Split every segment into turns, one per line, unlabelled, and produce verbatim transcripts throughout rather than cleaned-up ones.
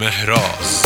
مهراز.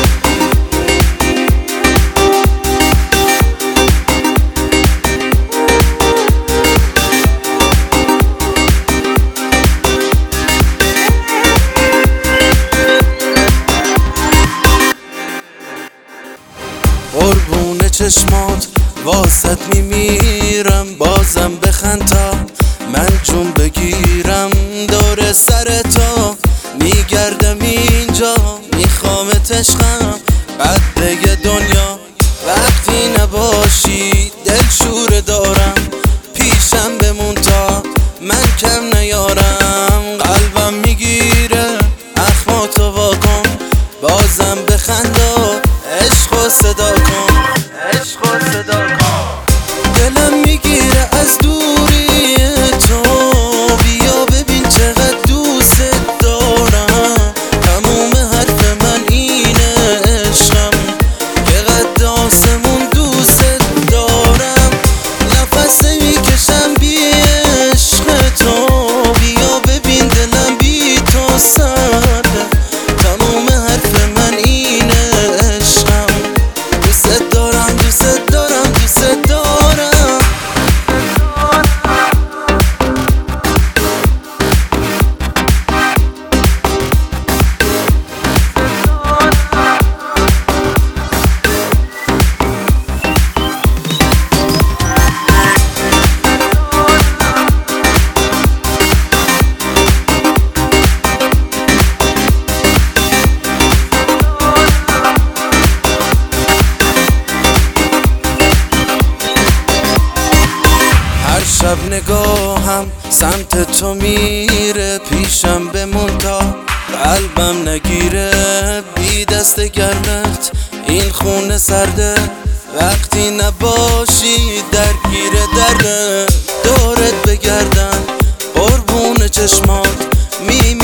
قربون چشمات واسط میمیرم، بازم بخند تا من جون بگیرم. دور سر تا میگردم اینجا، میخوامت عشقم بعد بگه دنیا. وقتی نباشی دل شوره دارم، پیشم بمون تا من کم نیارم. قلبم میگیره اخماتو واکن، بازم بخند و عشق و صدا کن، عشق و صدا کن. دلم میگیره از دوری تو، بیا ببین چقدر دوست دارم. تموم حرف من اینه عشقم، که قد آسمون دوست دارم. نفس میکشم بی عشق تو، بیا ببین دلم بی تو سرده. تموم حرف من اینه عشقم، دوست دارم دوست دارم دوست دارم. شب نگاهم سمت تو میره، پیشم بمون تا قلبم نگیره. بی دست گرمت این خونه سرده، وقتی نباشی درگیره درده. دورت بگردم قربون چشمات میمیره